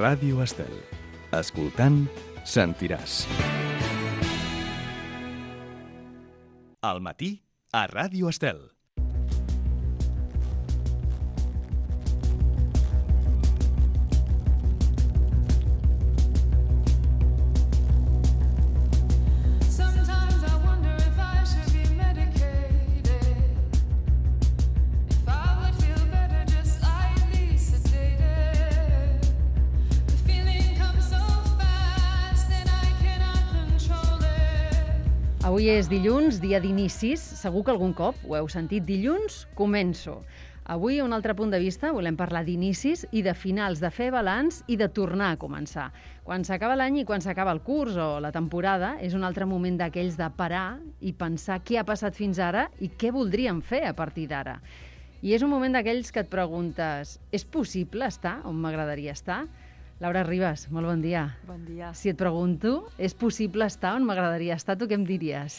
Ràdio Estel. Escoltant, sentiràs. Al matí, a Ràdio Estel. Avui és dilluns, dia d'inicis. Segur que algun cop ho heu sentit. Dilluns, començo. Avui, un altre punt de vista, volem parlar d'inicis i de finals, de fer balanç i de tornar a començar. Quan s'acaba l'any i quan s'acaba el curs o la temporada, és un altre moment d'aquells de parar i pensar què ha passat fins ara i què voldríem fer a partir d'ara. I és un moment d'aquells que et preguntes, és possible estar on m'agradaria estar? Laura Ribas, molt bon dia. Bon dia. Si et pregunto, és possible estar on m'agradaria estar, tu què em diries?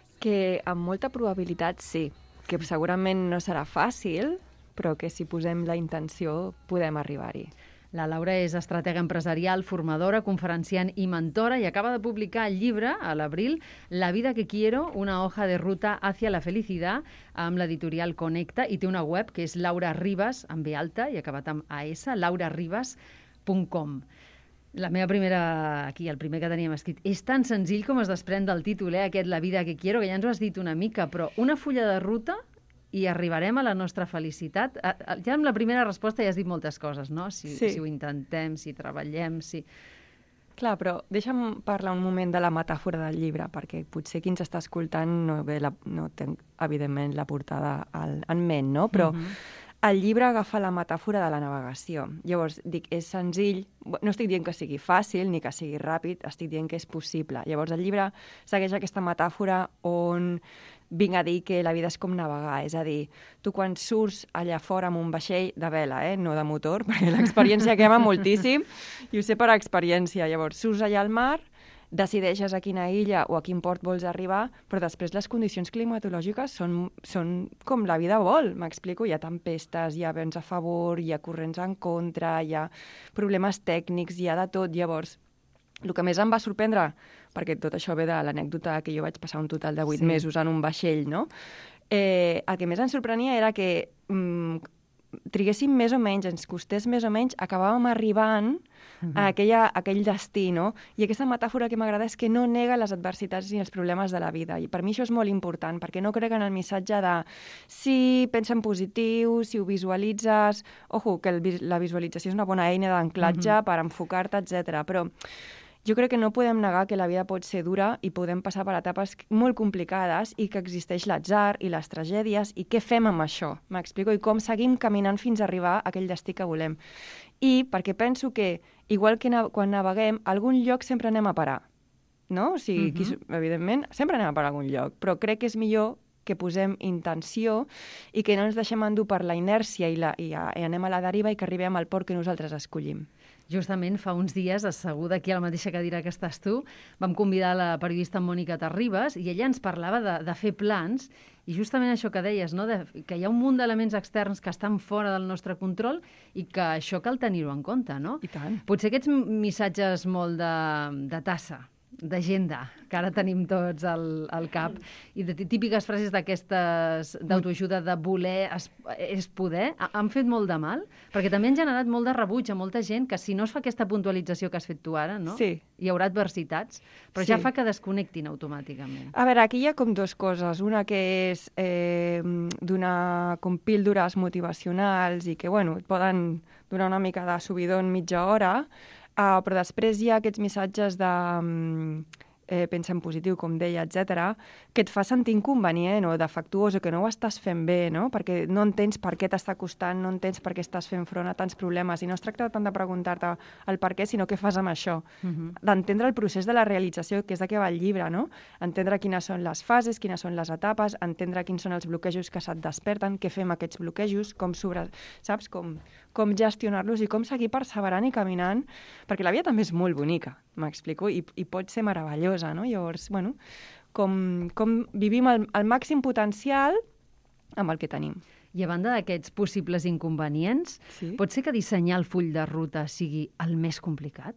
Que amb molta probabilitat sí, que segurament no serà fàcil, però que si posem la intenció podem arribar-hi. La Laura és estratega empresarial, formadora, conferenciant i mentora i acaba de publicar el llibre, a l'abril, La vida que quiero, una hoja de ruta hacia la felicidad, amb l'editorial Connecta, i té una web que és Laura Ribas, amb B alta i acabat amb AS, lauraribas.com. La meva primera, aquí, el primer que teníem escrit, és tan senzill com es desprèn del títol, aquest La vida que quiero, que ja ens ho has dit una mica, però una fulla de ruta i arribarem a la nostra felicitat. Ja amb la primera resposta ja has dit moltes coses, no? Si ho intentem, si treballem, si... Clar, però deixa'm parlar un moment de la metàfora del llibre, perquè potser qui ens està escoltant no té, evidentment, la portada en ment, no? Però el llibre agafa la metàfora de la navegació. Llavors, dic, és senzill, no estic dient que sigui fàcil ni que sigui ràpid, estic dient que és possible. Llavors, el llibre segueix aquesta metàfora on vinc a dir que la vida és com navegar, és a dir, tu quan surts allà fora amb un vaixell de vela, no de motor, perquè l'experiència quema moltíssim, i ho sé per experiència. Llavors, surts allà al mar, decideixes a quina illa o a quin port vols arribar, però després les condicions climatològiques són com la vida vol, m'explico? Hi ha tempestes, hi ha vents a favor, hi ha corrents en contra, hi ha problemes tècnics, hi ha de tot. Llavors, el que més em va sorprendre, perquè tot això ve de l'anècdota que jo vaig passar un total de 8 mesos en un vaixell, no? El que més em sorprenia era que triguéssim més o menys, ens costés més o menys, acabàvem arribant a aquell destí, no? I aquesta metàfora que m'agrada és que no nega les adversitats ni els problemes de la vida. I per mi això és molt important, perquè no crec en el missatge de sí, pensa en positiu, si ho visualitzes... Ojo, que la visualització és una bona eina d'anclatge per enfocar-te, etc. Però jo crec que no podem negar que la vida pot ser dura i podem passar per etapes molt complicades i que existeix l'atzar i les tragèdies i què fem amb això, m'explico? I com seguim caminant fins a arribar a aquell destí que volem. I perquè penso que, igual que quan naveguem, a algun lloc sempre anem a parar, no? O sigui, evidentment, sempre anem a parar a algun lloc, però crec que és millor que posem intenció i que no ens deixem endur per la inèrcia i anem a la deriva i que arribem al port que nosaltres escollim. Justament fa uns dies, asseguda aquí a la mateixa cadira que estàs tu, vam convidar la periodista Mònica Terribas i ella ens parlava de fer plans i justament això que deies, no? Que hi ha un munt d'elements externs que estan fora del nostre control i que això cal tenir-ho en compte, no? I tant. Potser aquests missatges molt de tassa, d'agenda, que ara tenim tots al cap, i de típiques frases d'aquestes d'autoajuda de voler és poder, han fet molt de mal, perquè també han generat molt de rebuig a molta gent que si no es fa aquesta puntualització que has fet tu ara, no? Sí. Hi haurà adversitats, però ja fa que desconnectin automàticament. A veure, aquí hi ha com dues coses. Una que és donar com píldores motivacionals i que, bueno, et poden donar una mica de subidon mitja hora, però després hi ha aquests missatges de pensa en positiu, com deia, etc., que et fa sentir inconvenient o defectuós o que no ho estàs fent bé, no? Perquè no entens per què t'està costant, no entens per què estàs fent front a tants problemes. I no es tracta tant de preguntar-te el per què, sinó què fas amb això. D'entendre el procés de la realització, que és de què va el llibre, no? Entendre quines són les fases, quines són les etapes, entendre quins són els bloquejos que se't desperten, què fem amb aquests bloquejos, saps? Com gestionar-los i com seguir perseverant i caminant, perquè la vida també és molt bonica, m'explico, i pot ser meravellosa, no? Llavors, bueno, com vivim el màxim potencial amb el que tenim. I a banda d'aquests possibles inconvenients, pot ser que dissenyar el full de ruta sigui el més complicat?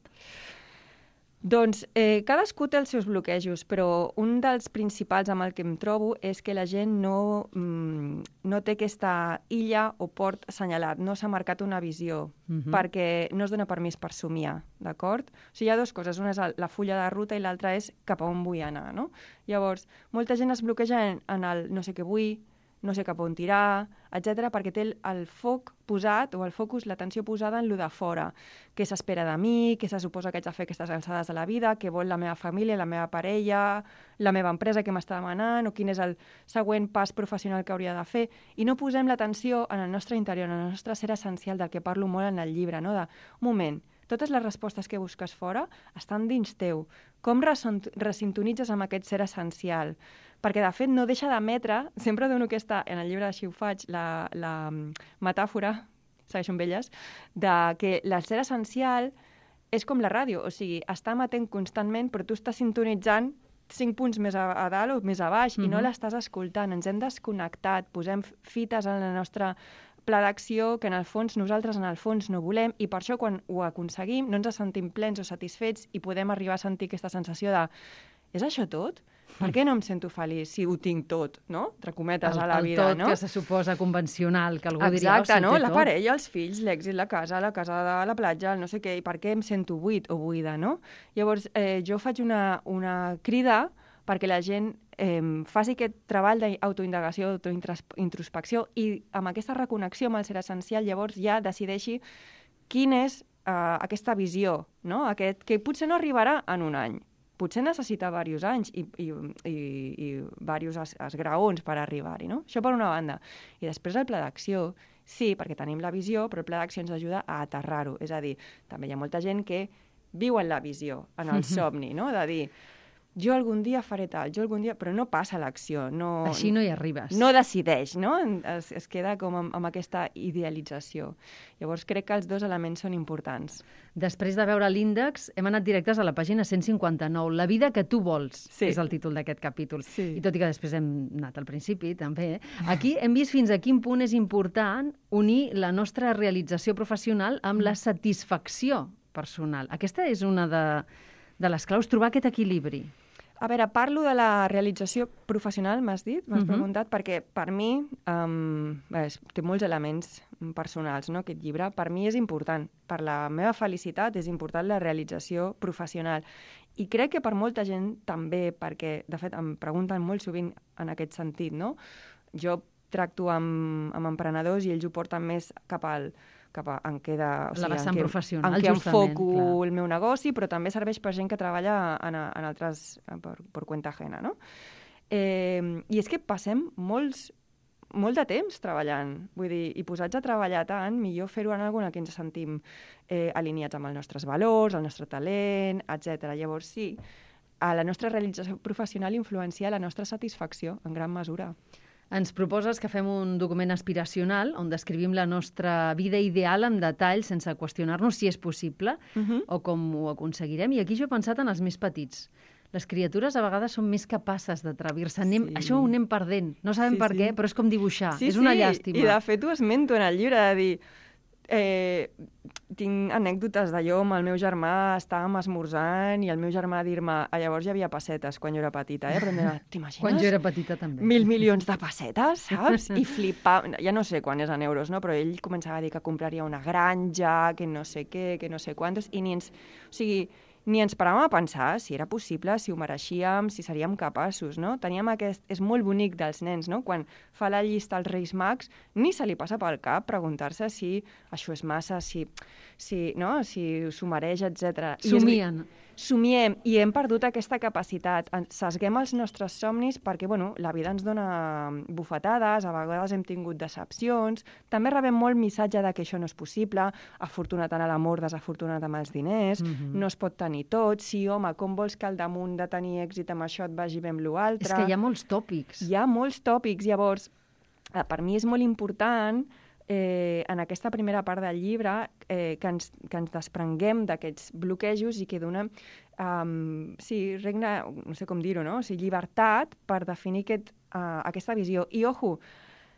Doncs cadascú té els seus bloquejos, però un dels principals amb el que em trobo és que la gent no té aquesta illa o port assenyalat, no s'ha marcat una visió, perquè no es dona permís per somiar, d'acord? O sigui, hi ha dues coses, una és la fulla de ruta i l'altra és cap a on vull anar, no? Llavors, molta gent es bloqueja en el no sé què vull, no sé cap on tirar, etc., perquè té el foc posat, o el focus, l'atenció posada en lo de fora. Què s'espera de mi, què se suposa que haig de fer aquestes alçades de la vida, què vol la meva família, la meva parella, la meva empresa que m'està demanant, o quin és el següent pas professional que hauria de fer. I no posem l'atenció en el nostre interior, en el nostre ser essencial, del que parlo molt en el llibre, no? De, un moment, totes les respostes que busques fora estan dins teu. Com resintonitzes amb aquest ser essencial? Perquè, de fet, no deixa d'emetre, sempre dono aquesta, en el llibre així ho faig, la metàfora, segueixo amb elles, de que el ser essencial és com la ràdio, o sigui, està emetent constantment, però tu estàs sintonitzant 5 punts més a dalt o més a baix i no l'estàs escoltant, ens hem desconnectat, posem fites en la nostra pla d'acció que en el fons nosaltres en el fons no volem i per això quan ho aconseguim no ens sentim plens o satisfets i podem arribar a sentir aquesta sensació de és això tot? Per què no em sento feliç si ho tinc tot, no? Entre cometes, a la vida, no? El tot que se suposa convencional, que algú diria... Exacte, no? La parella, els fills, l'èxit, la casa de la platja, el no sé què, i per què em sento buit o buida, no? Llavors, jo faig una crida perquè la gent faci aquest treball d'autoindagació, autointrospecció i amb aquesta reconnexió amb el ser essencial llavors ja decideixi quina és aquesta visió, no? Que potser no arribarà en un any, potser necessita diversos anys i diversos esgraons per arribar-hi, no? Això per una banda. I després el pla d'acció, sí, perquè tenim la visió, però el pla d'acció ens ajuda a aterrar-ho. És a dir, també hi ha molta gent que viu en la visió, en el somni, no? De dir, jo algun dia faré tal, però no passa l'acció. No, així no hi arribes. No decideix, no? Es queda com amb aquesta idealització. Llavors crec que els dos elements són importants. Després de veure l'índex, hem anat directes a la pàgina 159. La vida que tu vols, és el títol d'aquest capítol. Sí. I tot i que després hem anat al principi, també. Aquí hem vist fins a quin punt és important unir la nostra realització professional amb la satisfacció personal. Aquesta és una de les claus, trobar aquest equilibri. A veure, parlo de la realització professional, m'has dit, m'has preguntat, perquè per mi té molts elements personals, no, aquest llibre. Per mi és important, per la meva felicitat és important la realització professional. I crec que per molta gent també, perquè, de fet, em pregunten molt sovint en aquest sentit, no? Jo tracto amb emprenedors i ells ho porten més cap a en què la vessant professional, en què enfoco el meu negoci, però també serveix per gent que treballa en altres, per cuenta ajena, no? I és que passem molt de temps treballant, vull dir, i posats a treballar tant, millor fer-ho en alguna que ens sentim alineats amb els nostres valors, el nostre talent, etc. Llavors, sí, a la nostra realització professional influencia la nostra satisfacció, en gran mesura. Ens proposes que fem un document aspiracional on descrivim la nostra vida ideal en detall sense qüestionar-nos si és possible o com ho aconseguirem. I aquí jo he pensat en els més petits. Les criatures a vegades són més capaces d'atrevir-se. Això ho anem perdent. No sabem per què, però és com dibuixar. És una llàstima. I de fet ho esmento en el llibre, de dir... tinc anècdotes d'allò amb el meu germà, estàvem esmorzant i el meu germà dir-me, llavors hi havia pessetes quan jo era petita, però t'imagines? Quan jo era petita també. 1.000 milions de pessetes, saps? I flipava, ja no sé quan és en euros, no? Però ell començava a dir que compraria una granja, que no sé què, que no sé quantos, i ni ens paràvem a pensar si era possible, si ho mereixíem, si seríem capaços, no? Teníem és molt bonic dels nens, no? Quan fa la llista als Reis Mags, ni se li passa pel cap preguntar-se si això és massa, si s'ho mereix, etc. Somiem, i hem perdut aquesta capacitat. Sesguem els nostres somnis perquè, la vida ens dona bufetades, a vegades hem tingut decepcions, també rebem molt missatge de que això no és possible, afortunat en l'amor, desafortunat amb els diners, no es pot tenir tot, sí, home, com vols que al damunt de tenir èxit amb això et vagi bé amb l'altre? És que hi ha molts tòpics. Hi ha molts tòpics, llavors, per mi és molt important en aquesta primera part del llibre que ens desprenguem d'aquests bloquejos i que donem regne, no sé com dir-ho, no? O sigui, llibertat per definir aquesta visió. I, ojo,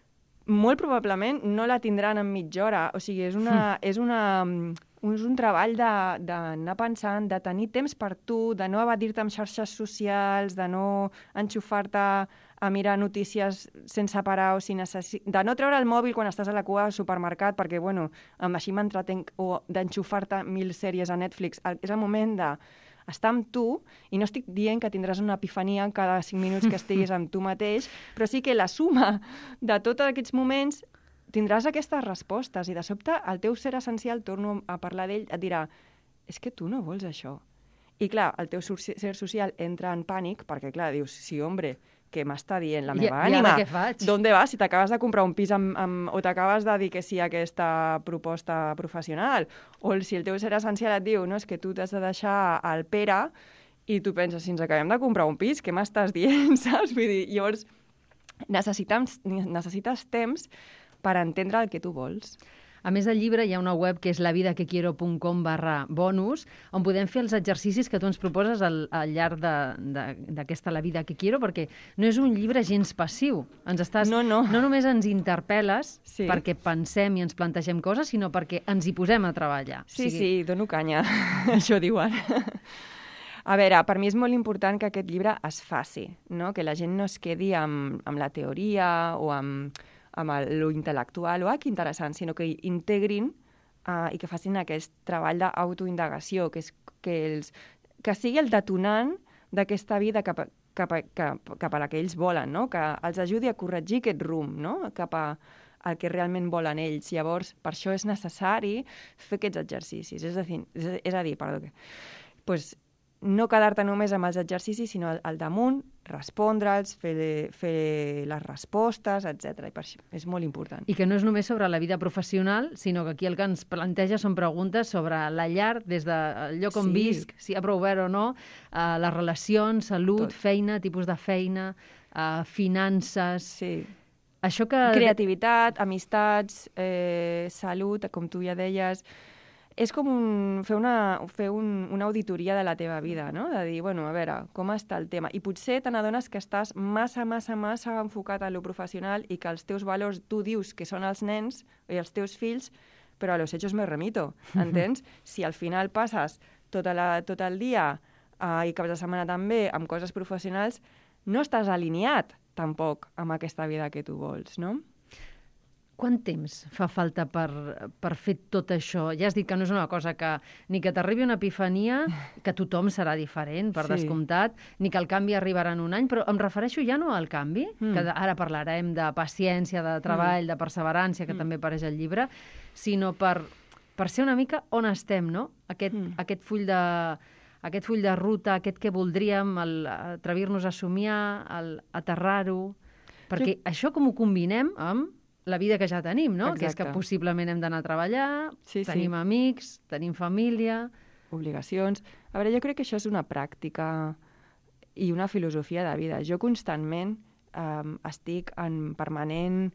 molt probablement no la tindran en mitja hora. O sigui, és un treball d'anar pensant, de tenir temps per tu, de no evadir-te amb xarxes socials, de no enxufar-te a mirar notícies sense parar de no treure el mòbil quan estàs a la cua al supermercat perquè, bueno, així m'entretenc, o d'enxufar-te 1000 sèries a Netflix. És el moment d'estar amb tu, i no estic dient que tindràs una epifania cada 5 minuts que estiguis amb tu mateix, però sí que la suma de tots aquests moments tindràs aquestes respostes, i de sobte el teu ser essencial, torno a parlar d'ell, et dirà, és que tu no vols això. I clar, el teu ser social entra en pànic, perquè clar, dius, sí, hombre, què m'està dient la meva ànima? I ara què faig? D'on vas? Si t'acabes de comprar un pis o t'acabes de dir que sí a aquesta proposta professional, o si el teu ser essencial et diu, no, és que tu t'has de deixar el Pere, i tu penses, si ens acabem de comprar un pis, què m'estàs dient, saps? Vull dir, llavors, necessites temps per entendre el que tu vols. A més, al llibre hi ha una web que és lavidaquequiero.com/bonus, on podem fer els exercicis que tu ens proposes al llarg d'aquesta La vida que quiero, perquè no és un llibre gens passiu. No només ens interpel·les perquè pensem i ens plantegem coses, sinó perquè ens hi posem a treballar. Sí, dono canya, això diuen. A veure, per mi és molt important que aquest llibre es faci, no? Que la gent no es quedi amb la teoria o amb lo intel·lectual, que interessant, sinó que integrin i que facin aquest treball d'autoindagació, que sigui el detonant d'aquesta vida cap a la que ells volen, no? Que els ajudi a corregir aquest rumb, no? Cap al que realment volen ells. Llavors, per això és necessari fer aquests exercicis. És a dir, no quedar-te només amb els exercicis, sinó al damunt, respondre'ls, fer les respostes, etc. I per això és molt important. I que no és només sobre la vida professional, sinó que aquí el que ens planteja són preguntes sobre la llar, des del lloc on visc, si hi ha prou verd o no, les relacions, salut, feina, tipus de feina, finances... Sí. Això que... Creativitat, amistats, salut, com tu ja deies... És com fer una auditoria de la teva vida, no? De dir, bueno, a veure, com està el tema? I potser te n'adones que estàs massa enfocat en lo professional i que els teus valors, tu dius que són els nens i els teus fills, però a los hechos me remito, entens? Si al final passes tot el dia i caps de setmana també amb coses professionals, no estàs alineat tampoc amb aquesta vida que tu vols, no? Quant temps fa falta per fer tot això? Ja has dit que no és una cosa que ni que t'arribi una epifania, que tothom serà diferent, per descomptat, ni que el canvi arribarà en un any, però em refereixo ja no al canvi, que ara parlarem de paciència, de treball, de perseverància, que també apareix al llibre, sinó per ser una mica on estem, no? Aquest full de ruta, aquest que voldríem, atrevir-nos a somiar, aterrar-ho, perquè això com ho combinem amb la vida que ja tenim, no? Exacte. Que és que possiblement hem d'anar a treballar, tenim amics, tenim família... Obligacions... A veure, jo crec que això és una pràctica i una filosofia de vida. Jo constantment estic en permanent,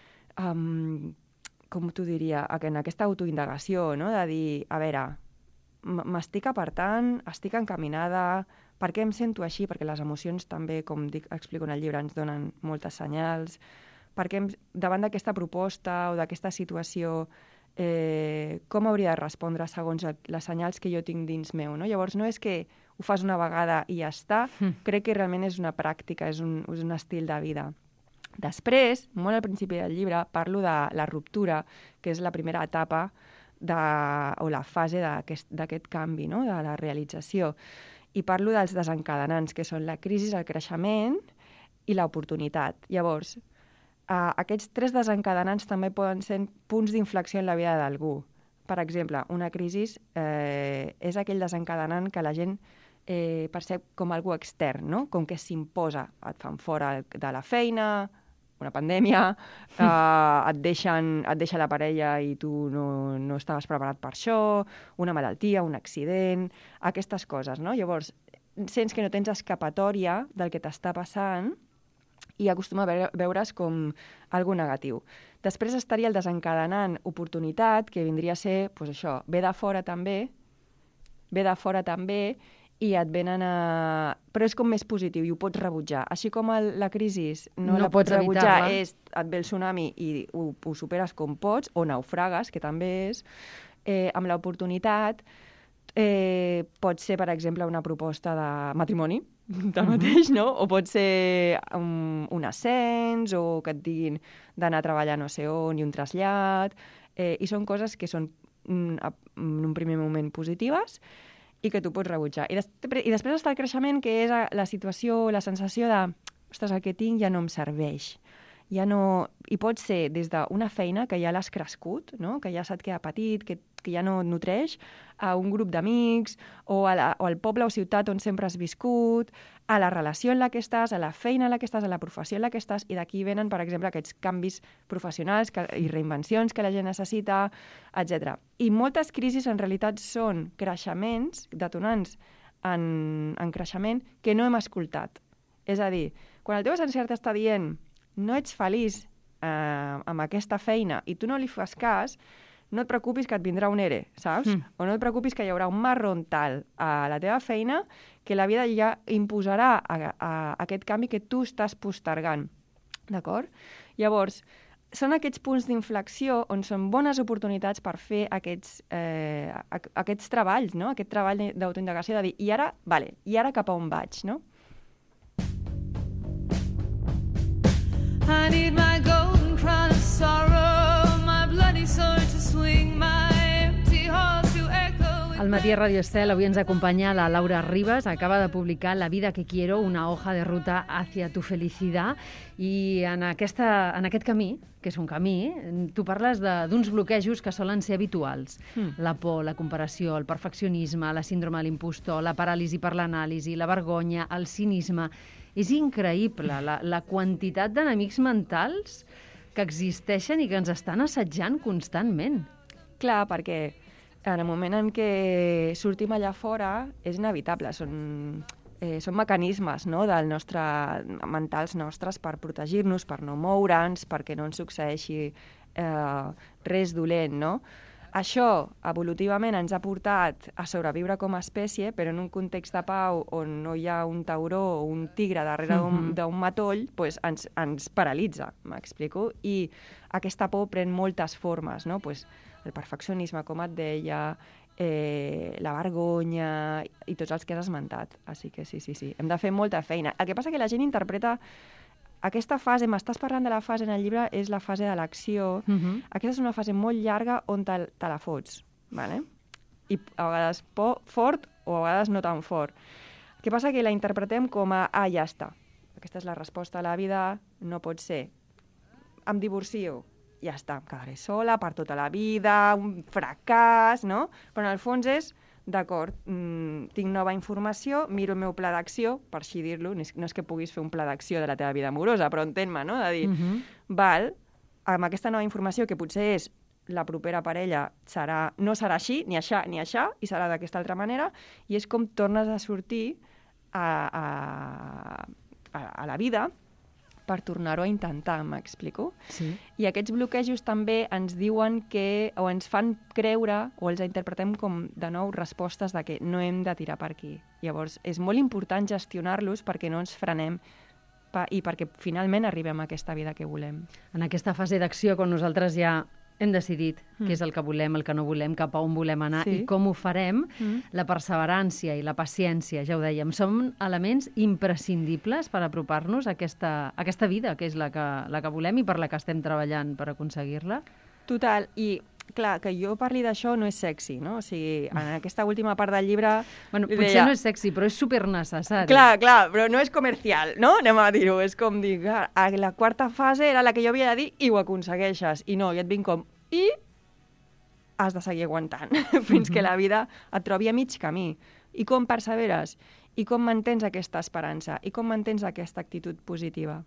com t'ho diria, en aquesta autoindagació, no? De dir, a veure, m'estic apartant, estic encaminada, per què em sento així? Perquè les emocions també, com explico en el llibre, ens donen moltes senyals... perquè davant d'aquesta proposta o d'aquesta situació com hauria de respondre segons les senyals que jo tinc dins meu, no? Llavors no és que ho fas una vegada i ja està, crec que realment és una pràctica, és un estil de vida. Després, molt al principi del llibre, parlo de la ruptura, que és la primera etapa o la fase d'aquest canvi, no? De la realització. I parlo dels desencadenants, que són la crisi, el creixement i l'oportunitat. Llavors, aquests 3 desencadenants també poden ser punts d'inflexió en la vida d'algú. Per exemple, una crisi és aquell desencadenant que la gent percep com algú extern, no? Com que s'imposa. Et fan fora de la feina, una pandèmia, et deixa la parella i tu no estaves preparat per això, una malaltia, un accident, aquestes coses, no? Llavors, sents que no tens escapatòria del que t'està passant i acostuma a veure's com algo negatiu. Després estaria el desencadenant oportunitat, que vindria a ser, doncs això, ve de fora també, i et venen a... Però és com més positiu i ho pots rebutjar. Així com la crisi no la pots pots rebutjar, evitar-la. et ve el tsunami i ho superes com pots, o naufragues, que també és, amb l'oportunitat, pot ser, per exemple, una proposta de matrimoni, del mateix, no? O pot ser un ascens, o que et diguin d'anar a treballar no sé on, i un trasllat, i són coses que són en un primer moment positives i que tu pots rebutjar. I després està el creixement, que és la situació, la sensació de, ostres, el que tinc ja no em serveix. Ja no... I pot ser des d'una feina que ja l'has crescut, no? Que ja se't queda petit, que ja no et nutreix, a un grup d'amics, o al poble o ciutat on sempre has viscut, a la relació en la que estàs, a la feina en la que estàs, a la professió en la que estàs, i d'aquí venen, per exemple, aquests canvis professionals i reinvencions que la gent necessita, etc. I moltes crisis, en realitat, són creixements, detonants en creixement, que no hem escoltat. És a dir, quan el teu encert està dient no ets feliç amb aquesta feina i tu no li fas cas, no et preocupis que et vindrà un ERE, saps? O no et preocupis que hi haurà un marron tal a la teva feina que la vida ja imposarà aquest canvi que tu estàs postergant. D'acord? Llavors, són aquests punts d'inflexió on són bones oportunitats per fer aquests treballs, no? Aquest treball d'autoindagació de dir, i ara cap a on vaig, no? I need my golden crown of sorrow, my bloody sword to swing, my empty halls to echo. Al matí a Radio Estel avui ens acompanya la Laura Ribas, acaba de publicar La vida que quiero, una hoja de ruta hacia tu felicidad, i en aquest camí, que és un camí, tu parles d'uns bloquejos que solen ser habituals. La por, la comparació, el perfeccionisme, la síndrome de l'impostor, la paràlisi per l'anàlisi, la vergonya, el cinisme. És increïble la quantitat d'enemics mentals que existeixen i que ens estan assetjant constantment. Clar, perquè en el moment en què sortim allà fora és inevitable, són mecanismes, no, mentals nostres per protegir-nos, per no moure'ns, perquè no ens succeeixi res dolent, no? Això, evolutivament, ens ha portat a sobreviure com a espècie, però en un context de pau on no hi ha un tauró o un tigre darrere d'un matoll, doncs ens paralitza, m'explico? I aquesta por pren moltes formes, no? Pues el perfeccionisme, com et deia, la vergonya i tots els que has esmentat. Així que sí, hem de fer molta feina. El que passa que la gent interpreta aquesta fase, m'estàs parlant de la fase en el llibre, és la fase de l'acció. Aquesta és una fase molt llarga on te la fots, ¿vale? I a vegades fort o a vegades no tan fort. El que passa que la interpretem com a, ja està, aquesta és la resposta a la vida, no pot ser. Em divorcio, ja està, em quedaré sola per tota la vida, un fracàs, no? Però en el fons és, d'acord, tinc nova informació, miro el meu pla d'acció, per així dir-lo, no és que puguis fer un pla d'acció de la teva vida amorosa, però entén-me, no? De dir, val, amb aquesta nova informació, que potser és la propera parella, no serà així, ni això, i serà d'aquesta altra manera, i és com tornes a sortir a la vida per tornar-ho a intentar, m'explico? Sí. I aquests bloquejos també ens diuen que, o ens fan creure, o els interpretem com, de nou, respostes de que no hem de tirar per aquí. Llavors, és molt important gestionar-los perquè no ens frenem i perquè finalment arribem a aquesta vida que volem. En aquesta fase d'acció, quan nosaltres ja hem decidit què és el que volem, el que no volem, cap a on volem anar i com ho farem, la perseverància i la paciència, ja ho dèiem, són elements imprescindibles per apropar-nos a aquesta vida, que és la que volem i per la que estem treballant per aconseguir-la. Total, i clar, que jo parli d'això no és sexy, no? O sigui, en aquesta última part del llibre... Bueno, potser no és sexy, però és supernecessari. Clar, però no és comercial, no? Anem a dir-ho, és com dir, la quarta fase era la que jo havia de dir i ho aconsegueixes, i no, i et vinc com... I has de seguir aguantant fins que la vida et trobi a mig camí. I com perseveres? I com mantens aquesta esperança? I com mantens aquesta actitud positiva?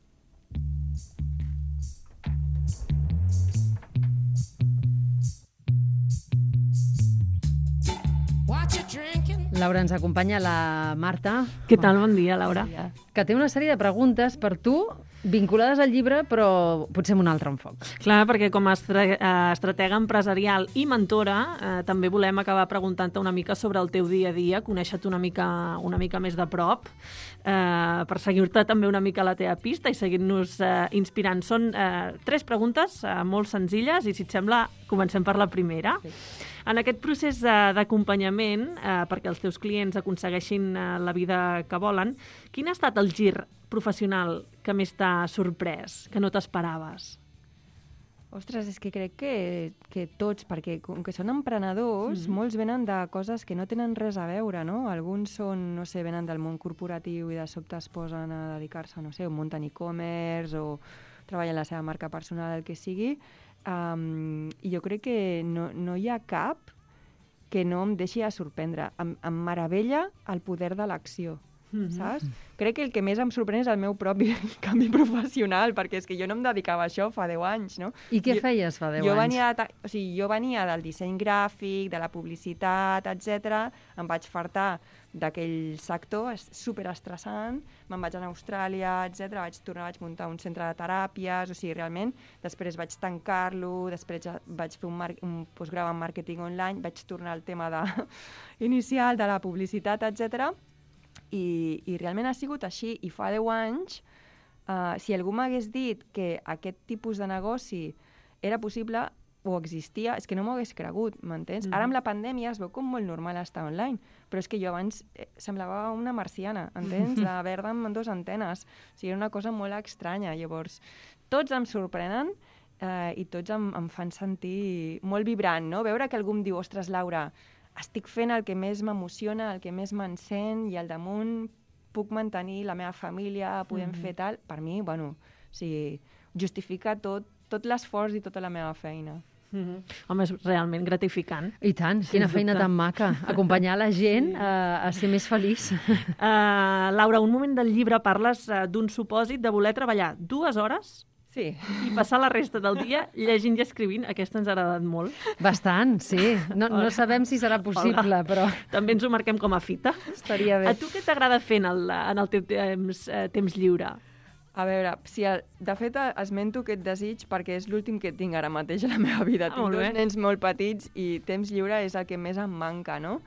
Laura, ens acompanya la Marta. Què tal? Bon dia, Laura. Que té una sèrie de preguntes per tu Vinculades al llibre, però potser amb un altre enfoc. Clar, perquè com a estratega empresarial i mentora també volem acabar preguntant-te una mica sobre el teu dia a dia, conèixer-te una mica més de prop, per seguir-te també una mica a la teva pista i seguir-nos inspirant. Són 3 preguntes molt senzilles i, si et sembla, comencem per la primera. Sí. En aquest procés d'acompanyament, perquè els teus clients aconsegueixin la vida que volen, quin ha estat el gir professional que més t'ha sorprès, que no t'esperaves? Ostres, és que crec que tots, perquè com que són emprenedors, molts venen de coses que no tenen res a veure, no? Alguns són, no sé, venen del món corporatiu i de sobte es posen a dedicar-se, no sé, o munten e-commerce o treballen la seva marca personal, el que sigui. I jo crec que no hi ha cap que no em deixi de sorprendre. Em meravella el poder de l'acció. Saps? Crec que el que més em sorprèn és el meu propi canvi professional, perquè és que jo no em dedicava a això fa 10 anys, no? I què feies fa 10 anys? Jo venia del disseny gràfic, de la publicitat, etc. Em vaig fartar d'aquell sector, és superestressant, me'n vaig anar a Austràlia, etc. Vaig muntar un centre de teràpies, o sigui, realment, després vaig tancar-lo, després vaig fer un postgrau en màrqueting online, vaig tornar al tema inicial de la publicitat, etc. I realment ha sigut així. I fa 10 anys, si algú m'hagués dit que aquest tipus de negoci era possible o existia, és que no m'ho hagués cregut, m'entens? Ara amb la pandèmia es veu com molt normal estar online, però és que jo abans semblava una marciana, entens? La verda amb 2 antenes. O sigui, era una cosa molt estranya. Llavors, tots em sorprenen i tots em fan sentir molt vibrant, no? Veure que algú em diu, ostres, Laura, estic fent el que més m'emociona, el que més m'encén, i al damunt puc mantenir la meva família, podem fer tal. Per mi, bueno, o sigui, justifica tot l'esforç i tota la meva feina. Home, és realment gratificant. I tant, quina feina tan maca. Acompanyar la gent a ser més feliç. Laura, un moment del llibre parles d'un supòsit de voler treballar 2 hores Sí. i passar la resta del dia llegint i escrivint. Aquesta ens ha agradat molt. Bastant, sí. No sabem si serà possible, però També ens ho marquem com a fita. estaria bé. A tu què t'agrada fer en el teu temps lliure? A veure, de fet esmento aquest desig perquè és l'últim que tinc ara mateix a la meva vida. Tinc molt 2 bé. nens molt petits i temps lliure és el que més em manca, no?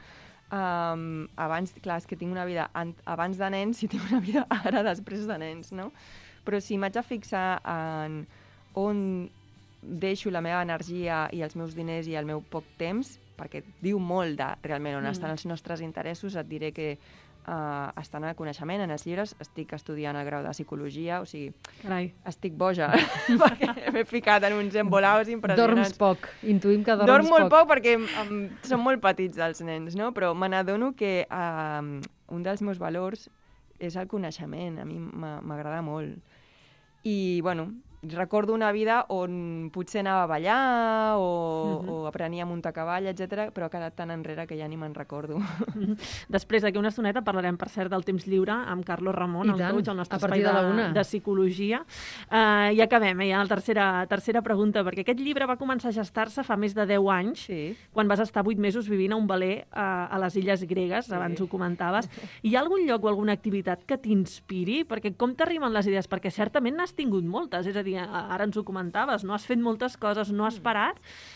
Abans, clar, és que tinc una vida abans de nens i tinc una vida ara després de nens, no? Però si m'haig de fixar en on deixo la meva energia i els meus diners i el meu poc temps, perquè diu molt de realment on estan els nostres interessos, et diré que estan al coneixement, en els llibres. Estic estudiant el grau de psicologia, o sigui, Carai. estic boja, perquè m'he ficat en uns embolaus impressionants. Dorms poc. Intuïm que dorms Dorm molt poc perquè són molt petits els nens, no? Però me n'adono que un dels meus valors és el coneixement. A mi m'agrada molt. I, bueno, recordo una vida on potser anava a ballar o aprenia a muntar cavall, etc, però ha quedat tan enrere que ja ni me'n recordo. Després, d'aquí una estoneta, parlarem, per cert, del temps lliure amb Carlos Ramon, I tant, coach, el nostre a partir espai de la 1. de psicologia. I acabem, ja la tercera pregunta, perquè aquest llibre va començar a gestar-se fa més de 10 anys, Sí. quan vas estar 8 mesos vivint a un veler a les Illes Gregues, abans ho comentaves. Hi ha algun lloc o alguna activitat que t'inspiri? Perquè com t'arriben les idees? Perquè certament n'has tingut moltes, és a dir, ara ens ho comentaves, no has fet moltes coses, no has parat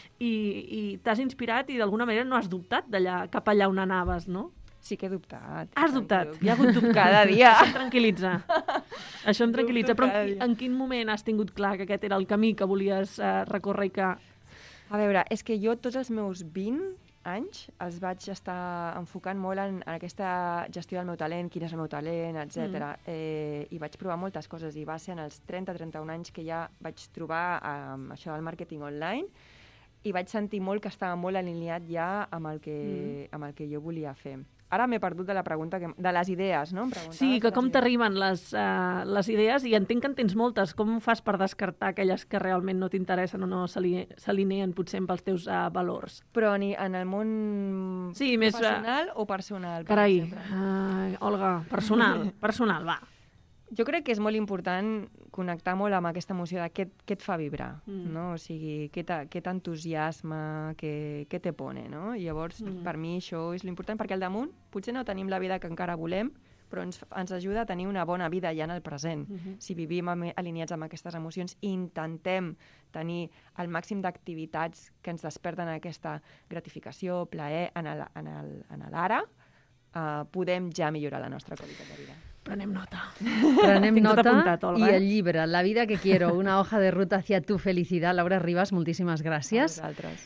i t'has inspirat i d'alguna manera no has dubtat cap allà on anaves, no? Sí que he dubtat. Has dubtat? Hi ha hagut dubte cada dia. Això em tranquil·litza. Això em tranquil·litza. Dubto Però cada dia. en quin moment has tingut clar que aquest era el camí que volies recórrer i que... A veure, és que jo tots els meus 20 anys els vaig estar enfocant molt en aquesta gestió del meu talent, quin és el meu talent, etc. I vaig provar moltes coses i va ser en els 30-31 anys que ja vaig trobar això del màrqueting online i vaig sentir molt que estava molt alineat ja amb el que jo volia fer. Ara m'he perdut de la pregunta, de les idees, no? Sí, que com t'arriben les idees, i entenc que en tens moltes. Com ho fas per descartar aquelles que realment no t'interessen o no s'alineen potser amb els teus valors? Però en el món professional o personal? Carai, Olga, personal, va. Jo crec que és molt important connectar molt amb aquesta emoció de què et fa vibrar, no? O sigui, què t'entusiasma, què te pone, no? I llavors, per mi, això és l'important, perquè al damunt potser no tenim la vida que encara volem, però ens ajuda a tenir una bona vida ja en el present. Si vivim alineats amb aquestes emocions i intentem tenir el màxim d'activitats que ens desperten aquesta gratificació, plaer en l'ara, podem ja millorar la nostra qualitat de vida. Prenem nota. Prenem Tinc tot nota apuntat, Olga, i el llibre La vida que quiero, una hoja de ruta hacia tu felicidad. Laura Ribas, moltíssimes gràcies. A vosaltres.